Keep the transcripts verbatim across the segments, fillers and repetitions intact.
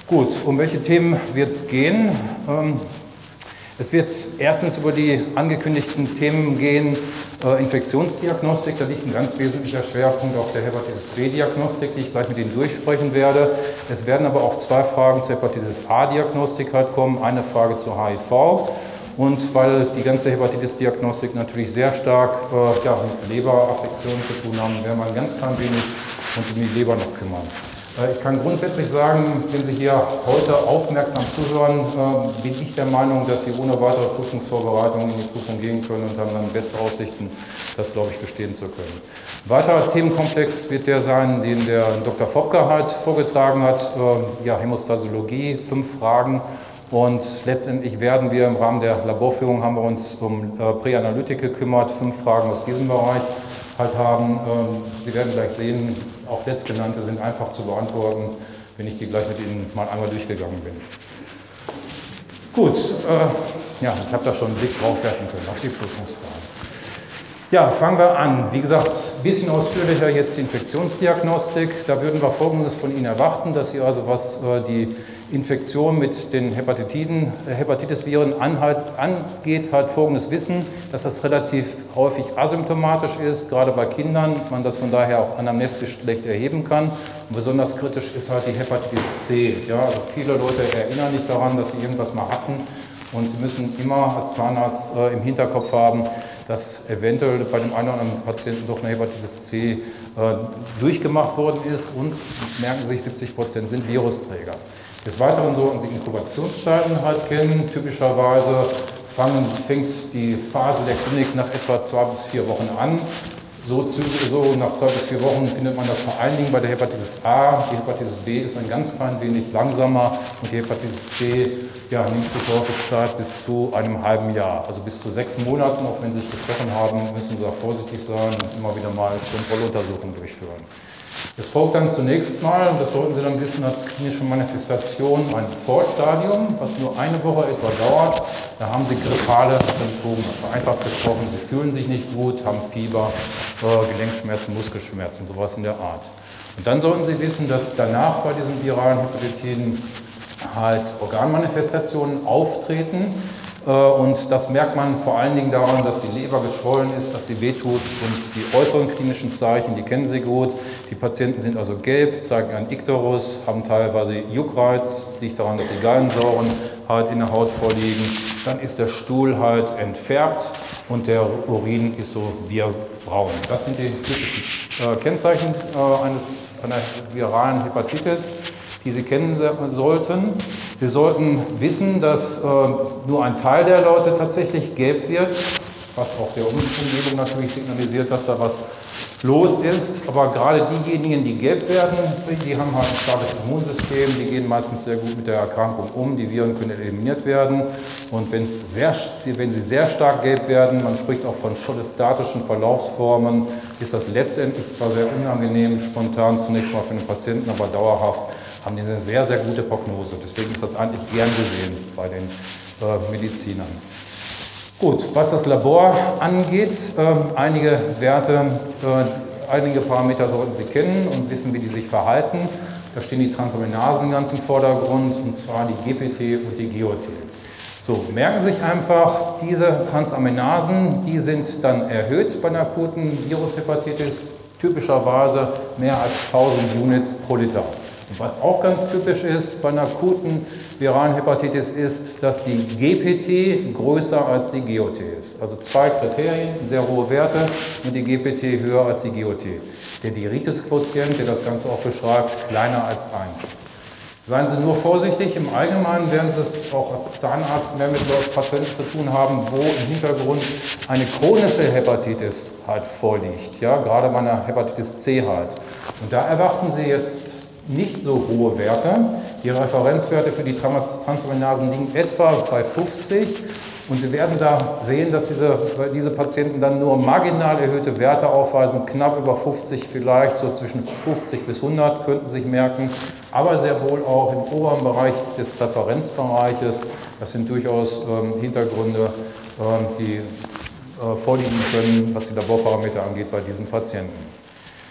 Gut, um welche Themen wird es gehen? Ähm, es wird erstens über die angekündigten Themen gehen, äh, Infektionsdiagnostik, da liegt ein ganz wesentlicher Schwerpunkt auf der Hepatitis B-Diagnostik, die ich gleich mit Ihnen durchsprechen werde. Es werden aber auch zwei Fragen zur Hepatitis A-Diagnostik halt kommen, eine Frage zu H I V. Und weil die ganze Hepatitis-Diagnostik natürlich sehr stark äh, ja, mit Leberaffektionen zu tun haben, werden wir ein ganz klein wenig uns um die Leber noch kümmern. Äh, ich kann grundsätzlich sagen, wenn Sie hier heute aufmerksam zuhören, äh, bin ich der Meinung, dass Sie ohne weitere Prüfungsvorbereitungen in die Prüfung gehen können und haben dann beste Aussichten, das, glaube ich, bestehen zu können. Ein weiterer Themenkomplex wird der sein, den der Doktor Fopke halt vorgetragen hat, äh, ja, Hämostasiologie, fünf Fragen. Und letztendlich werden wir im Rahmen der Laborführung haben wir uns um äh, Präanalytik gekümmert, fünf Fragen aus diesem Bereich halt haben. Ähm, Sie werden gleich sehen, auch letztgenannte sind einfach zu beantworten, wenn ich die gleich mit Ihnen mal einmal durchgegangen bin. Gut, äh, ja, ich habe da schon einen Blick drauf werfen können auf die Prüfungsfragen. Ja, fangen wir an. Wie gesagt, ein bisschen ausführlicher jetzt die Infektionsdiagnostik. Da würden wir Folgendes von Ihnen erwarten, dass Sie also, was äh, die Infektion mit den Hepatitiden, äh, Hepatitis-Viren anhalt, angeht, halt Folgendes wissen, dass das relativ häufig asymptomatisch ist, gerade bei Kindern, man das von daher auch anamnestisch schlecht erheben kann. Und besonders kritisch ist halt die Hepatitis C. Ja, also viele Leute erinnern sich daran, dass sie irgendwas mal hatten. Und Sie müssen immer als Zahnarzt äh, im Hinterkopf haben, dass eventuell bei dem einen oder anderen Patienten doch eine Hepatitis C äh, durchgemacht worden ist und, merken Sie sich, siebzig Prozent sind Virusträger. Des Weiteren sollten Sie Inkubationszeiten halt kennen. Typischerweise fangen, fängt die Phase der Klinik nach etwa zwei bis vier Wochen an. So, so nach zwei bis vier Wochen findet man das vor allen Dingen bei der Hepatitis A. Die Hepatitis B ist ein ganz klein wenig langsamer und die Hepatitis C ja, nimmt sich häufig Zeit bis zu einem halben Jahr, also bis zu sechs Monaten. Auch wenn Sie sich getroffen haben, müssen Sie auch vorsichtig sein und immer wieder mal Kontrolluntersuchungen durchführen. Es folgt dann zunächst mal, und das sollten Sie dann wissen, als klinische Manifestation ein Vorstadium, was nur eine Woche etwa dauert. Da haben Sie grippale Symptome, vereinfacht gesprochen. Sie fühlen sich nicht gut, haben Fieber, äh, Gelenkschmerzen, Muskelschmerzen, sowas in der Art. Und dann sollten Sie wissen, dass danach bei diesen viralen Hepatitiden halt Organmanifestationen auftreten. Und das merkt man vor allen Dingen daran, dass die Leber geschwollen ist, dass sie wehtut und die äußeren klinischen Zeichen, die kennen Sie gut. Die Patienten sind also gelb, zeigen einen Ikterus, haben teilweise Juckreiz, liegt daran, dass die Gallensäuren halt in der Haut vorliegen. Dann ist der Stuhl halt entfärbt und der Urin ist so bierbraun. Das sind die typischen äh, Kennzeichen äh, eines, einer viralen Hepatitis, die Sie kennen sollten. Sie sollten wissen, dass äh, nur ein Teil der Leute tatsächlich gelb wird, was auch der Umgebung natürlich signalisiert, dass da was los ist. Aber gerade diejenigen, die gelb werden, die haben halt ein starkes Immunsystem, die gehen meistens sehr gut mit der Erkrankung um, die Viren können eliminiert werden. Und wenn's sehr, wenn sie sehr stark gelb werden, man spricht auch von cholestatischen Verlaufsformen, ist das letztendlich zwar sehr unangenehm, spontan zunächst mal für den Patienten, aber dauerhaft haben die eine sehr, sehr gute Prognose. Deswegen ist das eigentlich gern gesehen bei den äh, Medizinern. Gut, was das Labor angeht, äh, einige Werte, äh, einige Parameter sollten Sie kennen und wissen, wie die sich verhalten. Da stehen die Transaminasen ganz im Vordergrund, und zwar die G P T und die G O T. So, merken Sie sich einfach, diese Transaminasen, die sind dann erhöht bei einer akuten Virushepatitis, typischerweise mehr als tausend Units pro Liter. Und was auch ganz typisch ist bei einer akuten viralen Hepatitis ist, dass die G P T größer als die G O T ist. Also zwei Kriterien, sehr hohe Werte und die G P T höher als die G O T. Der Diabetes-Quotient, der das Ganze auch beschreibt, kleiner als eins. Seien Sie nur vorsichtig, im Allgemeinen werden Sie es auch als Zahnarzt mehr mit Patienten zu tun haben, wo im Hintergrund eine chronische Hepatitis halt vorliegt, ja, gerade bei einer Hepatitis C halt. Und da erwarten Sie jetzt nicht so hohe Werte. Die Referenzwerte für die Transaminasen liegen etwa bei fünfzig. Und Sie werden da sehen, dass diese, diese Patienten dann nur marginal erhöhte Werte aufweisen, knapp über fünfzig vielleicht, so zwischen fünfzig bis hundert könnten Sie sich merken, aber sehr wohl auch im oberen Bereich des Referenzbereiches. Das sind durchaus ähm, Hintergründe, ähm, die äh, vorliegen können, was die Laborparameter angeht bei diesen Patienten.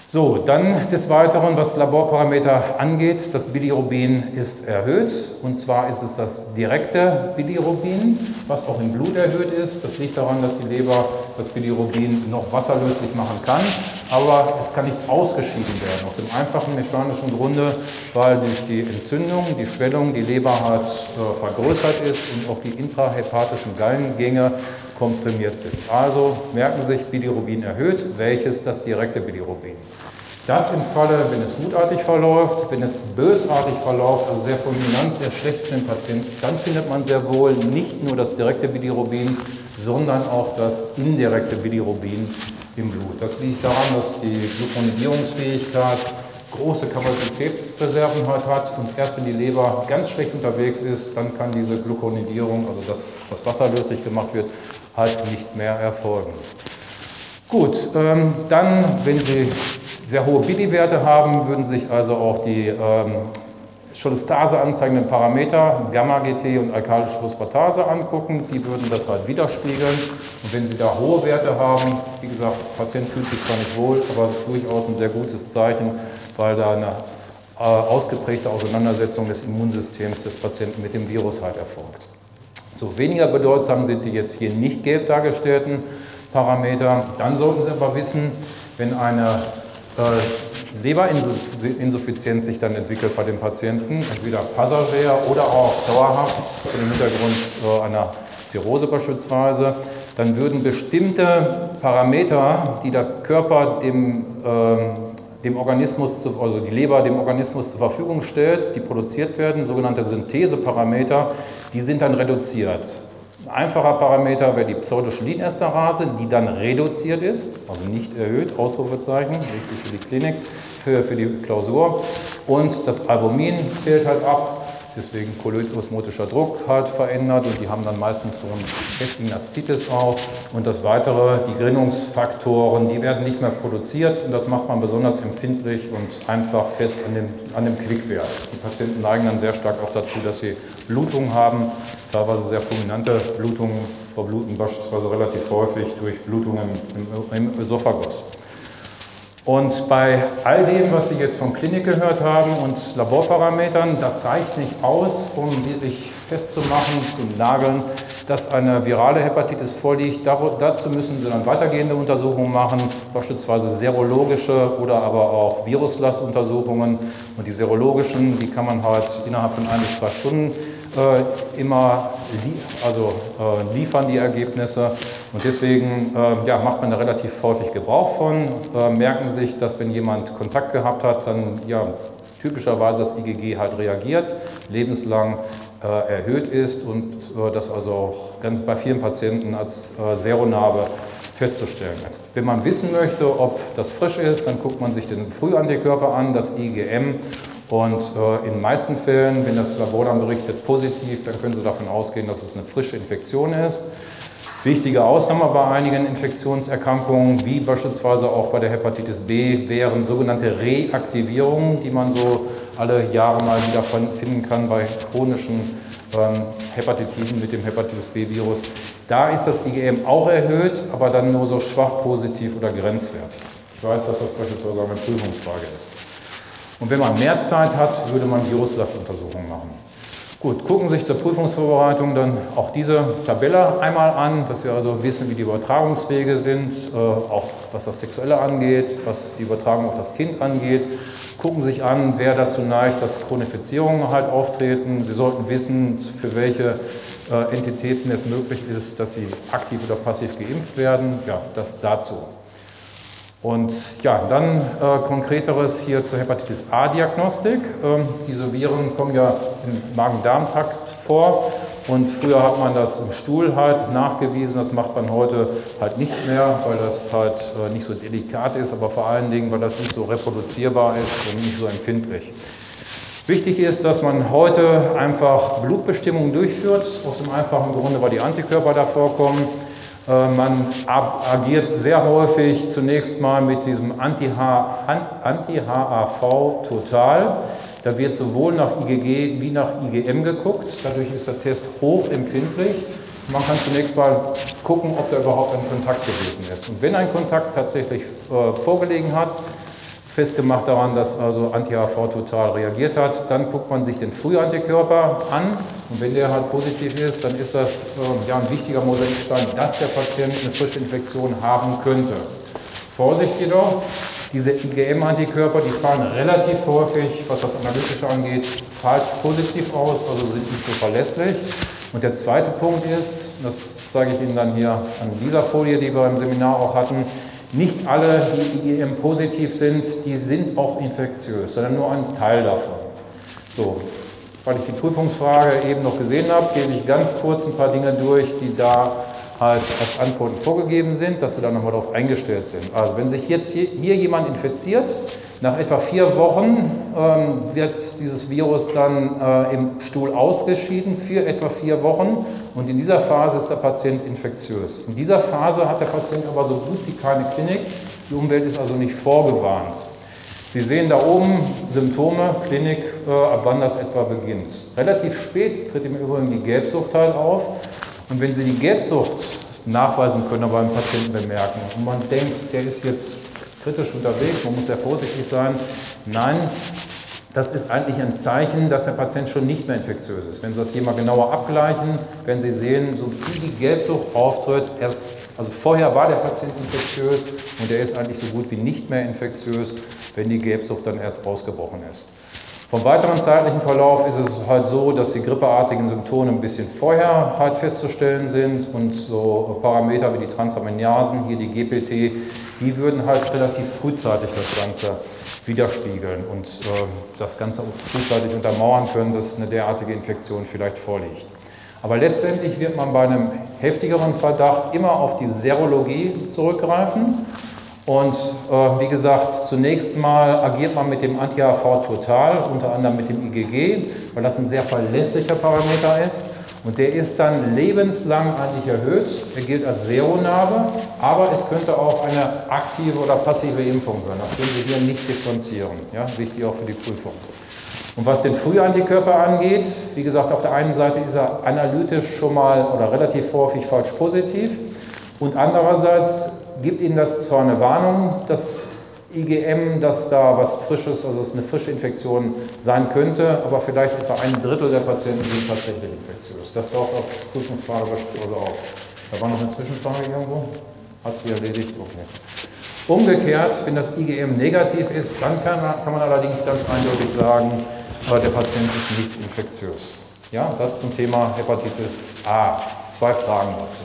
So, dann des Weiteren, was Laborparameter angeht, das Bilirubin ist erhöht, und zwar ist es das direkte Bilirubin, was auch im Blut erhöht ist. Das liegt daran, dass die Leber das Bilirubin noch wasserlöslich machen kann, aber es kann nicht ausgeschieden werden, aus dem einfachen mechanischen Grunde, weil durch die Entzündung, die Schwellung, die Leber halt äh, vergrößert ist und auch die intrahepatischen Gallengänge komprimiert sind. Also merken Sie sich, Bilirubin erhöht, welches das direkte Bilirubin. Das im Falle, wenn es gutartig verläuft, wenn es bösartig verläuft, also sehr fulminant, sehr schlecht für den Patienten, dann findet man sehr wohl nicht nur das direkte Bilirubin, sondern auch das indirekte Bilirubin im Blut. Das liegt daran, dass die Gluconidierungsfähigkeit große Kapazitätsreserven halt hat, und erst wenn die Leber ganz schlecht unterwegs ist, dann kann diese Gluconidierung, also das, was wasserlöslich gemacht wird, halt nicht mehr erfolgen. Gut, ähm, dann, wenn Sie sehr hohe Bili-Werte haben, würden sich also auch die ähm, Cholestase anzeigenden Parameter, Gamma-G T und alkalische Phosphatase angucken. Die würden das halt widerspiegeln. Und wenn Sie da hohe Werte haben, wie gesagt, der Patient fühlt sich zwar nicht wohl, aber durchaus ein sehr gutes Zeichen, weil da eine äh, ausgeprägte Auseinandersetzung des Immunsystems des Patienten mit dem Virus halt erfolgt. So, weniger bedeutsam sind die jetzt hier nicht gelb dargestellten Parameter. Dann sollten Sie aber wissen, wenn eine äh, Leberinsuffizienz sich dann entwickelt bei dem Patienten, entweder passagier oder auch dauerhaft, vor dem Hintergrund äh, einer Zirrhose beispielsweise, dann würden bestimmte Parameter, die der Körper dem, äh, dem Organismus, zu, also die Leber dem Organismus zur Verfügung stellt, die produziert werden, sogenannte Syntheseparameter, die sind dann reduziert. Ein einfacher Parameter wäre die Pseudocholin-Esterase, die dann reduziert ist, also nicht erhöht, Ausrufezeichen, wichtig für die Klinik, für, für die Klausur. Und das Albumin fällt halt ab, deswegen kolloidosmotischer Druck halt verändert, und die haben dann meistens so einen heftigen Aszites auch. Und das Weitere, die Gerinnungsfaktoren, die werden nicht mehr produziert, und das macht man besonders empfindlich und einfach fest an dem, an dem Quickwert. Die Patienten neigen dann sehr stark auch dazu, dass sie Blutungen haben, teilweise sehr fulminante Blutungen, verbluten beispielsweise relativ häufig durch Blutungen im, im Esophagus. Und bei all dem, was Sie jetzt von Klinik gehört haben und Laborparametern, das reicht nicht aus, um wirklich festzumachen, zu nageln, dass eine virale Hepatitis vorliegt. Dazu müssen Sie dann weitergehende Untersuchungen machen, beispielsweise serologische oder aber auch Viruslastuntersuchungen. Und die serologischen, die kann man halt innerhalb von ein bis zwei Stunden äh, immer li also, äh, liefern, die Ergebnisse. Und deswegen äh, ja, macht man da relativ häufig Gebrauch von. Äh, merken sich, dass wenn jemand Kontakt gehabt hat, dann ja, typischerweise das I G G halt reagiert, lebenslang äh, erhöht ist, und äh, das also auch ganz bei vielen Patienten als äh, Seronarbe festzustellen ist. Wenn man wissen möchte, ob das frisch ist, dann guckt man sich den Frühantikörper an, das I G M. Und äh, in den meisten Fällen, wenn das Labor dann berichtet positiv, dann können Sie davon ausgehen, dass es eine frische Infektion ist. Wichtige Ausnahme bei einigen Infektionserkrankungen, wie beispielsweise auch bei der Hepatitis B, wären sogenannte Reaktivierungen, die man so alle Jahre mal wieder finden kann bei chronischen ähm, Hepatitiden mit dem Hepatitis B-Virus. Da ist das I G M auch erhöht, aber dann nur so schwach positiv oder grenzwertig. Ich weiß, dass das beispielsweise eine Prüfungsfrage ist. Und wenn man mehr Zeit hat, würde man Viruslastuntersuchungen machen. Gut, gucken Sie sich zur Prüfungsvorbereitung dann auch diese Tabelle einmal an, dass Sie also wissen, wie die Übertragungswege sind, äh, auch was das Sexuelle angeht, was die Übertragung auf das Kind angeht. Gucken Sie sich an, wer dazu neigt, dass Chronifizierungen halt auftreten. Sie sollten wissen, für welche äh, Entitäten es möglich ist, dass sie aktiv oder passiv geimpft werden. Ja, das dazu. Und ja, dann äh, konkreteres hier zur Hepatitis A-Diagnostik. Ähm, diese Viren kommen ja im Magen-Darm-Trakt vor, und früher hat man das im Stuhl halt nachgewiesen. Das macht man heute halt nicht mehr, weil das halt äh, nicht so delikat ist, aber vor allen Dingen, weil das nicht so reproduzierbar ist und nicht so empfindlich. Wichtig ist, dass man heute einfach Blutbestimmungen durchführt, aus dem einfachen Grunde, weil die Antikörper da vorkommen. Man agiert sehr häufig zunächst mal mit diesem Anti-H A V total. Da wird sowohl nach I G G wie nach I G M geguckt. Dadurch ist der Test hochempfindlich. Man kann zunächst mal gucken, ob da überhaupt ein Kontakt gewesen ist. Und wenn ein Kontakt tatsächlich äh, vorgelegen hat, festgemacht daran, dass also Anti-H V total reagiert hat. Dann guckt man sich den Frühantikörper an und wenn der halt positiv ist, dann ist das äh, ja, ein wichtiger Mosaikstein, dass der Patient eine frische Infektion haben könnte. Vorsicht jedoch, diese I G M-Antikörper, die fallen relativ häufig, was das Analytische angeht, falsch positiv aus, also sind nicht so verlässlich. Und der zweite Punkt ist, das zeige ich Ihnen dann hier an dieser Folie, die wir im Seminar auch hatten, nicht alle, die I G M positiv sind, die sind auch infektiös, sondern nur ein Teil davon. So, weil ich die Prüfungsfrage eben noch gesehen habe, gebe ich ganz kurz ein paar Dinge durch, die da halt als Antworten vorgegeben sind, dass Sie dann nochmal darauf eingestellt sind. Also wenn sich jetzt hier, hier jemand infiziert, nach etwa vier Wochen ähm, wird dieses Virus dann äh, im Stuhl ausgeschieden für etwa vier Wochen und in dieser Phase ist der Patient infektiös. In dieser Phase hat der Patient aber so gut wie keine Klinik, die Umwelt ist also nicht vorgewarnt. Sie sehen da oben Symptome, Klinik, äh, ab wann das etwa beginnt. Relativ spät tritt im Übrigen die Gelbsucht halt auf. Und wenn Sie die Gelbsucht nachweisen können, beim Patienten bemerken und man denkt, der ist jetzt kritisch unterwegs, man muss sehr vorsichtig sein, nein, das ist eigentlich ein Zeichen, dass der Patient schon nicht mehr infektiös ist. Wenn Sie das hier mal genauer abgleichen, werden Sie sehen, so wie die Gelbsucht auftritt, erst, also vorher war der Patient infektiös und er ist eigentlich so gut wie nicht mehr infektiös, wenn die Gelbsucht dann erst ausgebrochen ist. Vom weiteren zeitlichen Verlauf ist es halt so, dass die grippeartigen Symptome ein bisschen vorher halt festzustellen sind und so Parameter wie die Transaminiasen, hier die G P T, die würden halt relativ frühzeitig das Ganze widerspiegeln und äh, das Ganze frühzeitig untermauern können, dass eine derartige Infektion vielleicht vorliegt. Aber letztendlich wird man bei einem heftigeren Verdacht immer auf die Serologie zurückgreifen. Und äh, wie gesagt, zunächst mal agiert man mit dem Anti-H V total, unter anderem mit dem I G G, weil das ein sehr verlässlicher Parameter ist. Und der ist dann lebenslang eigentlich erhöht. Er gilt als Seronarbe, aber es könnte auch eine aktive oder passive Impfung sein. Das können wir hier nicht differenzieren. Ja, wichtig auch für die Prüfung. Und was den Frühantikörper angeht, wie gesagt, auf der einen Seite ist er analytisch schon mal oder relativ häufig falsch positiv und andererseits gibt Ihnen das zwar eine Warnung, das I G M, dass da was Frisches, also es eine frische Infektion sein könnte, aber vielleicht etwa ein Drittel der Patienten sind tatsächlich infektiös. Das taucht auf Prüfungsfrage beispielsweise auf. Da war noch eine Zwischenfrage irgendwo? Hat sie erledigt? Okay. Umgekehrt, wenn das I G M negativ ist, dann kann man, kann man allerdings ganz eindeutig sagen, der Patient ist nicht infektiös. Ja, das zum Thema Hepatitis A. Zwei Fragen dazu.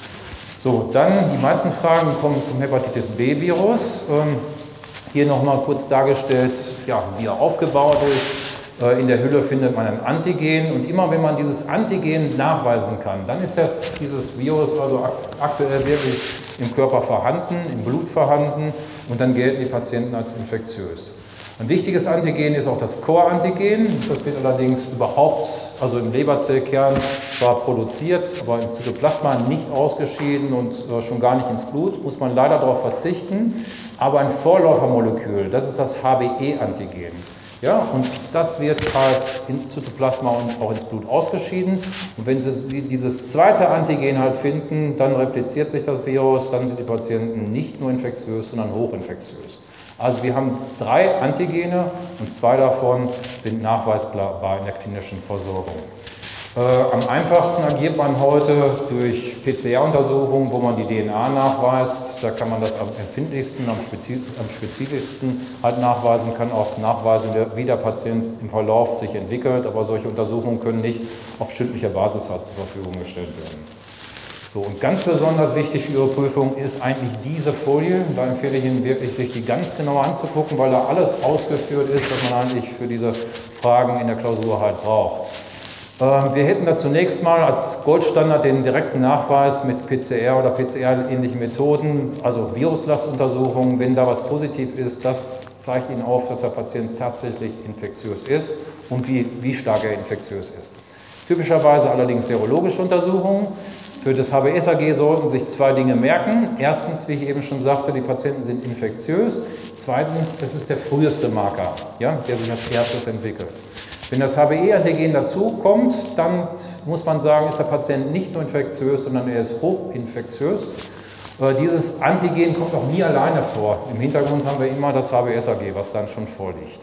So, dann die meisten Fragen kommen zum Hepatitis B-Virus. Ähm, hier nochmal kurz dargestellt, ja, wie er aufgebaut ist. Äh, in der Hülle findet man ein Antigen und immer wenn man dieses Antigen nachweisen kann, dann ist der, dieses Virus also ak aktuell wirklich im Körper vorhanden, im Blut vorhanden und dann gelten die Patienten als infektiös. Ein wichtiges Antigen ist auch das Core-Antigen. Das wird allerdings überhaupt, also im Leberzellkern, zwar produziert, aber ins Zytoplasma nicht ausgeschieden und äh, schon gar nicht ins Blut, muss man leider darauf verzichten. Aber ein Vorläufermolekül, das ist das H B E-Antigen. Ja, und das wird halt ins Zytoplasma und auch ins Blut ausgeschieden. Und wenn Sie dieses zweite Antigen halt finden, dann repliziert sich das Virus, dann sind die Patienten nicht nur infektiös, sondern hochinfektiös. Also wir haben drei Antigene und zwei davon sind nachweisbar in der klinischen Versorgung. Äh, am einfachsten agiert man heute durch P C R-Untersuchungen, wo man die D N A nachweist. Da kann man das am empfindlichsten, am, spezi am spezifischsten halt nachweisen, kann auch nachweisen, wie der Patient im Verlauf sich entwickelt. Aber solche Untersuchungen können nicht auf stündlicher Basis halt zur Verfügung gestellt werden. So, und ganz besonders wichtig für Ihre Prüfung ist eigentlich diese Folie. Da empfehle ich Ihnen wirklich, sich die ganz genau anzugucken, weil da alles ausgeführt ist, was man eigentlich für diese Fragen in der Klausur halt braucht. Ähm, wir hätten da zunächst mal als Goldstandard den direkten Nachweis mit P C R oder P C R-ähnlichen Methoden, also Viruslastuntersuchungen. Wenn da was positiv ist, das zeigt Ihnen auf, dass der Patient tatsächlich infektiös ist und wie, wie stark er infektiös ist. Typischerweise allerdings serologische Untersuchungen. Für das H B S A G sollten sich zwei Dinge merken. Erstens, wie ich eben schon sagte, die Patienten sind infektiös. Zweitens, das ist der früheste Marker, ja, der sich als erstes entwickelt. Wenn das H B E-Antigen dazu kommt, dann muss man sagen, ist der Patient nicht nur infektiös, sondern er ist hochinfektiös. Äh, dieses Antigen kommt auch nie alleine vor. Im Hintergrund haben wir immer das H B S A G, was dann schon vorliegt.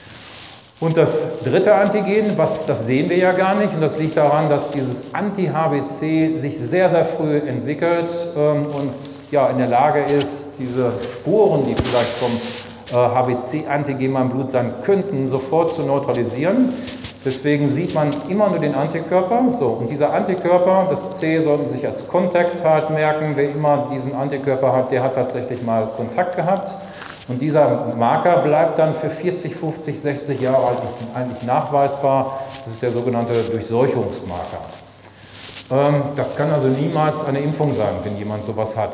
Und das dritte Antigen, was, das sehen wir ja gar nicht, und das liegt daran, dass dieses Anti-H B C sich sehr, sehr früh entwickelt ähm, und ja, in der Lage ist, diese Spuren, die vielleicht vom äh, H B C-Antigen mal im Blut sein könnten, sofort zu neutralisieren. Deswegen sieht man immer nur den Antikörper. So, und dieser Antikörper, das C, sollten Sie sich als Kontakt halt merken. Wer immer diesen Antikörper hat, der hat tatsächlich mal Kontakt gehabt. Und dieser Marker bleibt dann für vierzig, fünfzig, sechzig Jahre alt eigentlich nachweisbar. Das ist der sogenannte Durchseuchungsmarker. Ähm, das kann also niemals eine Impfung sein, wenn jemand sowas hat.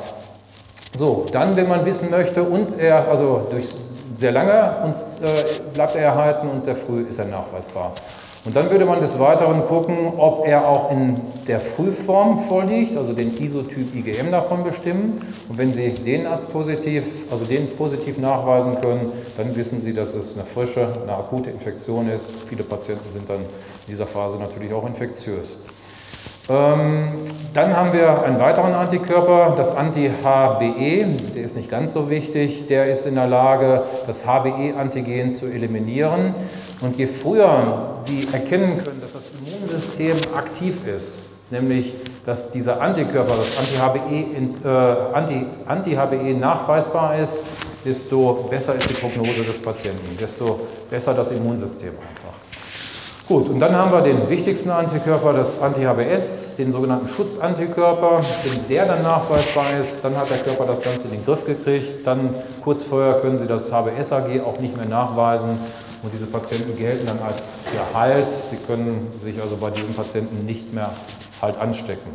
So, dann, wenn man wissen möchte, und er, also durch sehr lange und, äh, bleibt er erhalten und sehr früh ist er nachweisbar. Und dann würde man des Weiteren gucken, ob er auch in der Frühform vorliegt, also den Isotyp I G M davon bestimmen. Und wenn Sie den als positiv, also den positiv nachweisen können, dann wissen Sie, dass es eine frische, eine akute Infektion ist. Viele Patienten sind dann in dieser Phase natürlich auch infektiös. Ähm, dann haben wir einen weiteren Antikörper, das Anti-H B E, der ist nicht ganz so wichtig, der ist in der Lage, das H B E-Antigen zu eliminieren. Und je früher Sie erkennen können, dass das Immunsystem aktiv ist, nämlich dass dieser Antikörper, das Anti-H B E, äh, Anti, Anti-H B E nachweisbar ist, desto besser ist die Prognose des Patienten, desto besser das Immunsystem einfach. Gut, und dann haben wir den wichtigsten Antikörper, das Anti-H B S, den sogenannten Schutzantikörper. Wenn der dann nachweisbar ist, dann hat der Körper das Ganze in den Griff gekriegt. Dann kurz vorher können Sie das H B S A G auch nicht mehr nachweisen und diese Patienten gelten dann als geheilt. Sie können sich also bei diesen Patienten nicht mehr halt anstecken.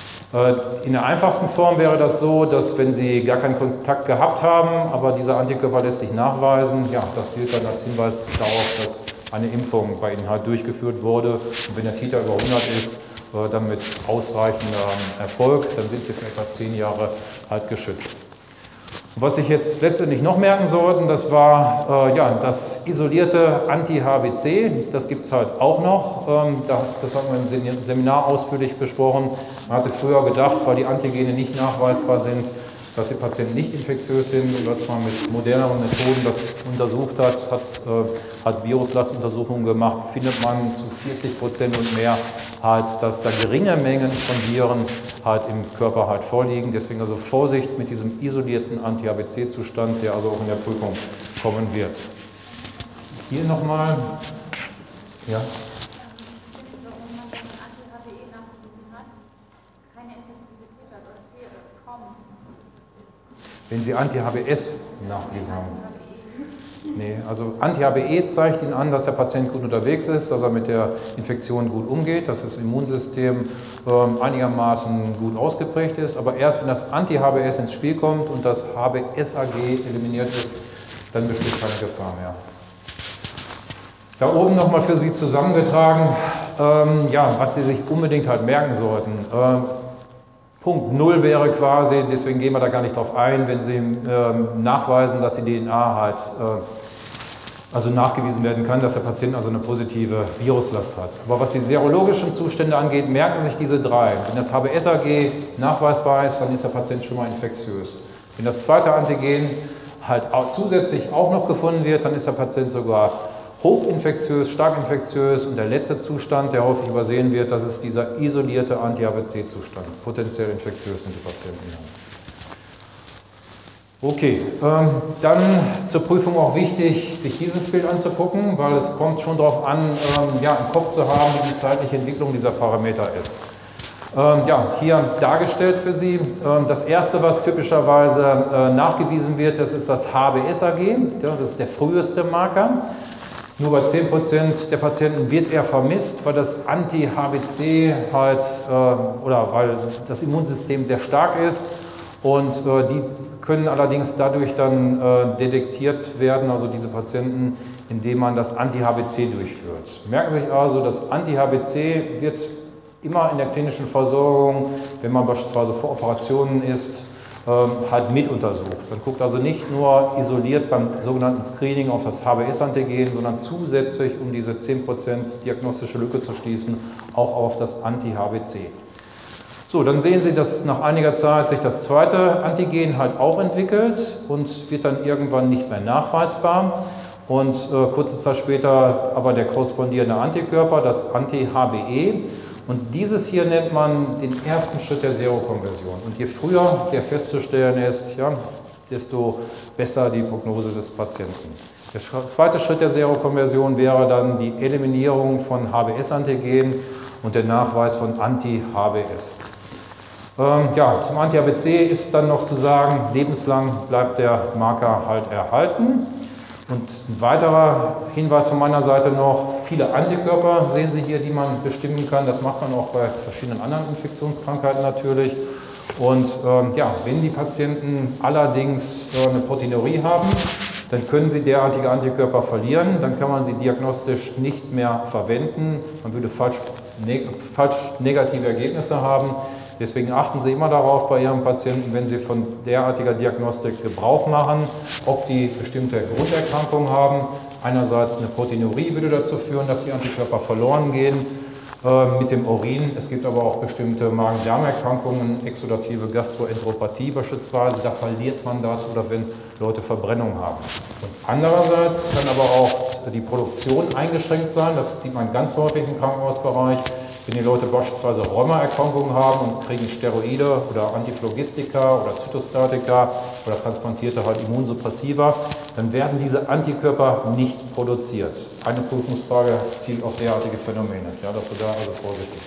In der einfachsten Form wäre das so, dass wenn Sie gar keinen Kontakt gehabt haben, aber dieser Antikörper lässt sich nachweisen, ja, das gilt dann als Hinweis darauf, dass eine Impfung bei Ihnen halt durchgeführt wurde. Und wenn der Titer über hundert ist, dann mit ausreichendem Erfolg, dann sind Sie für etwa zehn Jahre halt geschützt. Und was sich jetzt letztendlich noch merken sollten, das war äh, ja, das isolierte Anti-H B C. Das gibt es halt auch noch. Ähm, das haben wir im Seminar ausführlich besprochen. Man hatte früher gedacht, weil die Antigene nicht nachweisbar sind, dass die Patienten nicht infektiös sind. Und als man mit moderneren Methoden das untersucht hat, hat, äh, hat Viruslastuntersuchungen gemacht, findet man zu vierzig Prozent und mehr halt, dass da geringe Mengen von Viren halt im Körper halt vorliegen. Deswegen also Vorsicht mit diesem isolierten Anti-H B C-Zustand, der also auch in der Prüfung kommen wird. Hier nochmal. Ja. Wenn Sie Anti-H B S nachgewiesen haben. Nee, also Anti-H B E zeigt Ihnen an, dass der Patient gut unterwegs ist, dass er mit der Infektion gut umgeht, dass das Immunsystem ähm, einigermaßen gut ausgeprägt ist. Aber erst wenn das Anti-H B S ins Spiel kommt und das H B S A G eliminiert ist, dann besteht keine Gefahr mehr. Da oben nochmal für Sie zusammengetragen, ähm, ja, was Sie sich unbedingt halt merken sollten. Ähm, Punkt null wäre quasi, deswegen gehen wir da gar nicht drauf ein, wenn Sie ähm, nachweisen, dass die D N A halt, äh, also nachgewiesen werden kann, dass der Patient also eine positive Viruslast hat. Aber was die serologischen Zustände angeht, merken sich diese drei. Wenn das H B S A G nachweisbar ist, dann ist der Patient schon mal infektiös. Wenn das zweite Antigen halt auch zusätzlich auch noch gefunden wird, dann ist der Patient sogar hochinfektiös, stark infektiös, und der letzte Zustand, der häufig übersehen wird, das ist dieser isolierte Anti-H B C-Zustand. Potenziell infektiös sind die Patienten. Okay, ähm, dann zur Prüfung auch wichtig, sich dieses Bild anzugucken, weil es kommt schon darauf an, ähm, ja, im Kopf zu haben, wie die zeitliche Entwicklung dieser Parameter ist. Ähm, ja, hier dargestellt für Sie. Ähm, das erste, was typischerweise äh, nachgewiesen wird, das ist das H B S A G. Ja, das ist der früheste Marker. Nur bei zehn Prozent der Patienten wird er vermisst, weil das Anti-H B C halt, äh, oder weil das Immunsystem sehr stark ist, und äh, die können allerdings dadurch dann äh, detektiert werden, also diese Patienten, indem man das Anti-H B C durchführt. Merken Sie sich also, das Anti-H B C wird immer in der klinischen Versorgung, wenn man beispielsweise vor Operationen ist, halt mit untersucht. Man guckt also nicht nur isoliert beim sogenannten Screening auf das H B S-Antigen, sondern zusätzlich, um diese zehn Prozent diagnostische Lücke zu schließen, auch auf das Anti-H B C. So, dann sehen Sie, dass nach einiger Zeit sich das zweite Antigen halt auch entwickelt und wird dann irgendwann nicht mehr nachweisbar. Und äh, kurze Zeit später aber der korrespondierende Antikörper, das Anti-H B E. Und dieses hier nennt man den ersten Schritt der Serokonversion. Und je früher der festzustellen ist, ja, desto besser die Prognose des Patienten. Der zweite Schritt der Serokonversion wäre dann die Eliminierung von H B S-Antigen und der Nachweis von Anti-H B S. Ähm, ja, zum Anti-H B C ist dann noch zu sagen, lebenslang bleibt der Marker halt erhalten. Und ein weiterer Hinweis von meiner Seite noch, viele Antikörper sehen Sie hier, die man bestimmen kann. Das macht man auch bei verschiedenen anderen Infektionskrankheiten natürlich. Und ähm, ja, wenn die Patienten allerdings äh, eine Proteinurie haben, dann können sie derartige Antikörper verlieren. Dann kann man sie diagnostisch nicht mehr verwenden. Man würde falsch, neg falsch negative Ergebnisse haben. Deswegen achten Sie immer darauf bei Ihren Patienten, wenn Sie von derartiger Diagnostik Gebrauch machen, ob die bestimmte Grunderkrankungen haben. Einerseits eine Proteinurie würde dazu führen, dass die Antikörper verloren gehen äh, mit dem Urin. Es gibt aber auch bestimmte Magen-Darm-Erkrankungen, exudative Gastroenteropathie beispielsweise, da verliert man das oder wenn Leute Verbrennung haben. Und andererseits kann aber auch die Produktion eingeschränkt sein, das sieht man ganz häufig im Krankenhausbereich. Wenn die Leute beispielsweise Rheumaerkrankungen haben und kriegen Steroide oder Antiphlogistika oder Zytostatika oder transplantierte halt Immunsuppressiva, dann werden diese Antikörper nicht produziert. Eine Prüfungsfrage zielt auf derartige Phänomene, ja, dass wir da also vorsichtig